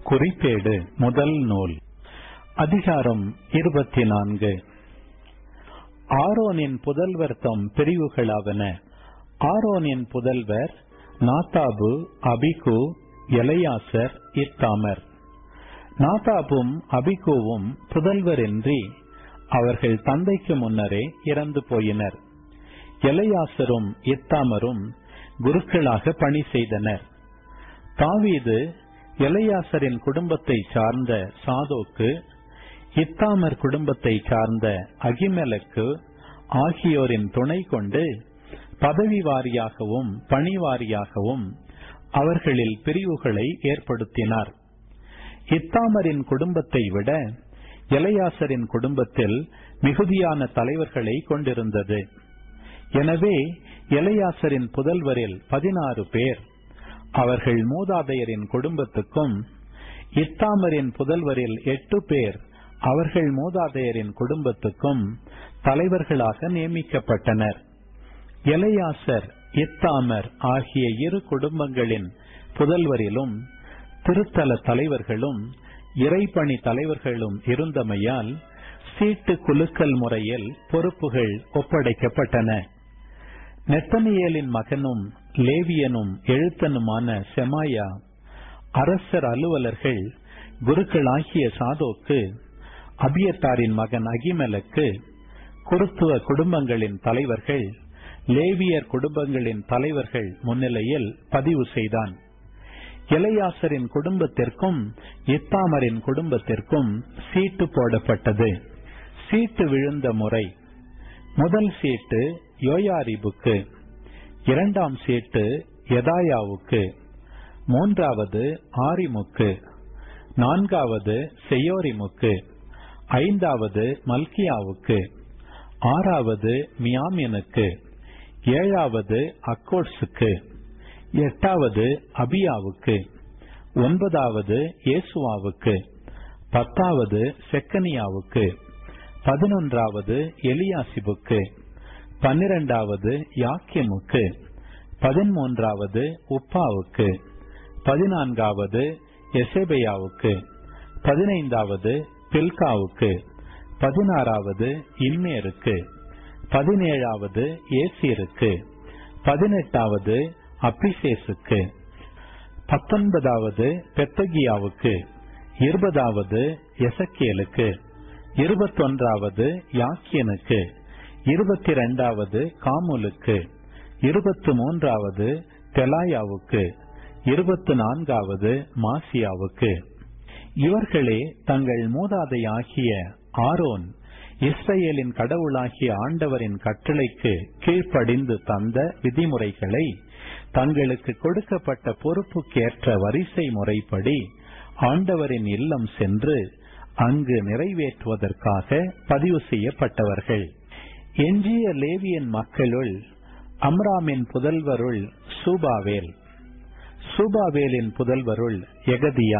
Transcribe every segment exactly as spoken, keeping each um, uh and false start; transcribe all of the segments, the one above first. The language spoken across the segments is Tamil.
குறிப்பேடு முதல் நூல் அதிகாரம் இருபத்தி நான்கு. ஆரோனின் புதல்வர் தம் பிரிவுகளாவன. ஆரோனின் புதல்வர் நாதாபு, அபிகு, எலையாசர், இத்தாமர். நாதாபும் அபிகுவும் புதல்வரின்றி அவர்கள் தந்தைக்கு முன்னரே இறந்து போயினர். எலையாசரும் இத்தாமரும் குருக்களாக பணி செய்தனர். தாவீது எலையாசரின் குடும்பத்தை சார்ந்த சாதோக்கு, இத்தாமர் குடும்பத்தை சார்ந்த அகிமெலக்கு ஆகியோரின் துணை கொண்டு பதவி வாரியாகவும் பணி வாரியாகவும் அவர்களில் பிரிவுகளை ஏற்படுத்தினார். இத்தாமரின் குடும்பத்தை விட எலையாசரின் குடும்பத்தில் மிகுதியான தலைவர்களை கொண்டிருந்தது. எனவே எலையாசரின் புதல்வரில் பதினாறு பேர் அவர்கள் மூதாதையரின் குடும்பத்துக்கும், இத்தாமரின் புதல்வரில் எட்டு பேர் அவர்கள் மூதாதையரின் குடும்பத்துக்கும் தலைவர்களாக நியமிக்கப்பட்டனர். எலையாசர், இத்தாமர் ஆகிய இரு குடும்பங்களின் புதல்வரிலும் திருத்தல தலைவர்களும் இறைப்பணி தலைவர்களும் இருந்தமையால் சீட்டு குலுக்கல் முறையில் பொறுப்புகள் ஒப்படைக்கப்பட்டன. நெத்தனியேலின் மகனும் லேவியனும் எழுத்தனுமான செமாயா, அரசர் அலுவலர்கள் குருக்களாகிய சாதோக்கு, அபியத்தாரின் மகன் அகிமெலக்கு, குருத்துவ குடும்பங்களின் தலைவர்கள் லேவியர் குடும்பங்களின் தலைவர்கள் முன்னிலையில் பதிவு செய்தான். எலையாசரின் குடும்பத்திற்கும் இத்தாமரின் குடும்பத்திற்கும் சீட்டு போடப்பட்டது. சீட்டு விழுந்த முறை: முதல் சீட்டு யோயாரிபுக்கு, இரண்டாம் சீட்டு யதாயாவுக்கு, மூன்றாவது ஆரிமுக்கு, நான்காவது செயோரிமுக்கு, ஐந்தாவது மல்கியாவுக்கு, ஆறாவது மியாமினுக்கு, ஏழாவது அக்கோட்ஸுக்கு, எட்டாவது அபியாவுக்கு, ஒன்பதாவது ஏசுவாவுக்கு, பத்தாவது செக்கனியாவுக்கு, பதினொன்றாவது எலியாசிபுக்கு, பன்னிரண்டாவது யாக்கிமுக்கு, பதிமூன்றாவது உப்பாவுக்கு, பதினான்காவது எசேபையாவுக்கு, பதினைந்தாவது பில்காவுக்கு, பதினாறாவது இம்மேருக்கு, பதினேழாவது ஏசீருக்கு, பதினெட்டாவது அப்பிசேசுக்கு, பத்தொன்பதாவது பெத்தகியாவுக்கு, இருபதாவது எசக்கேலுக்கு, இருபத்தொன்றாவது யாக்கியனுக்கு, இருபத்தி இரண்டாவது காமுலுக்கு, இருபத்தி மூன்றாவது தெலாயாவுக்கு, இருபத்தி நான்காவது மாசியாவுக்கு. இவர்களே தங்கள் மூதாதையாகிய ஆரோன் இஸ்ரவேலின் கடவுளாகிய ஆண்டவரின் கட்டளைக்கு கீழ்ப்படிந்து தந்த விதிமுறைகளை தங்களுக்கு கொடுக்கப்பட்ட பொறுப்புக்கேற்ற வரிசை முறைப்படி ஆண்டவரின் இல்லம் சென்று அங்கு நிறைவேற்றுவதற்காக பதிவு செய்யப்பட்டவர்கள். எஞ்சிய லேவியன் மக்களுள் அம்ராமின் புதல்வருள் சூபாவேல், சூபாவேலின் புதல்வருள் எகதியா,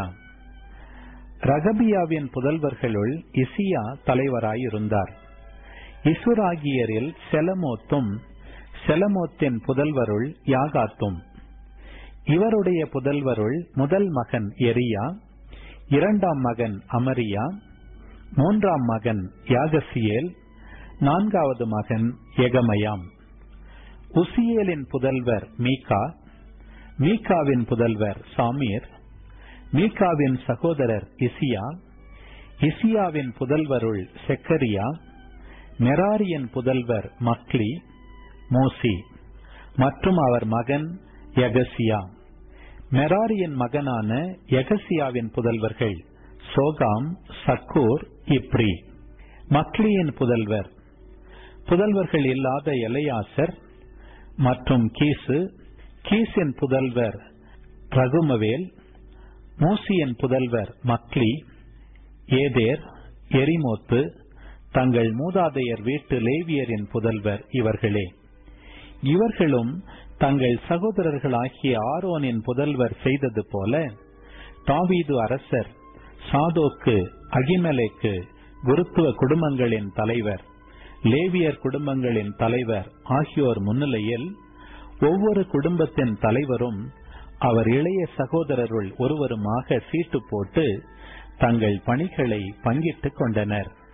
ரகபியாவின் புதல்வர்களுள் இசியா தலைவராயிருந்தார். இசுராகியரில் செலமோத்தும், செலமோத்தின் புதல்வருள் யாகாத்தும். இவருடைய புதல்வருள் முதல் மகன் எரியா, இரண்டாம் மகன் அமரியா, மூன்றாம் மகன் யாகசியேல், நான்காவது மகன் எகமயாம். உசியேலின் புதல்வர் மீகா, மீகாவின் புதல்வர் சாமீர், மீகாவின் சகோதரர் இசியா, இசியாவின் புதல்வருள் செக்கரியா, மெராரியின் புதல்வர் மக்லி, மோசி மற்றும் அவர் மகன் யகசியா. மெராரியின் மகனான யகசியாவின் புதல்வர்கள் சோகாம், சக்கூர், இப்ரி. மக்லியின் புதல்வர் புதல்வர்கள் இல்லாத எலையாசர் மற்றும் கீசு. கீசின் புதல்வர் ரகுமவேல். மூசியின் புதல்வர் மக்லி, ஏதேர், எரிமோத்து. தங்கள் மூதாதையர் வீட்டு லேவியரின் புதல்வர் இவர்களே. இவர்களும் தங்கள் சகோதரர்களாகிய ஆரோனின் புதல்வர் செய்தது போல தாவீது அரசர் சாதோக்கு, அகிமெலேக்கு குருத்துவ குடும்பங்களின் தலைவர், லேவியர் குடும்பங்களின் தலைவர் ஆகியோர் முன்னிலையில் ஒவ்வொரு குடும்பத்தின் தலைவரும் அவர் இளைய சகோதரருள் ஒருவருமாக சீட்டு போட்டு தங்கள் பணிகளை பங்கிட்டுக் கொண்டனர்.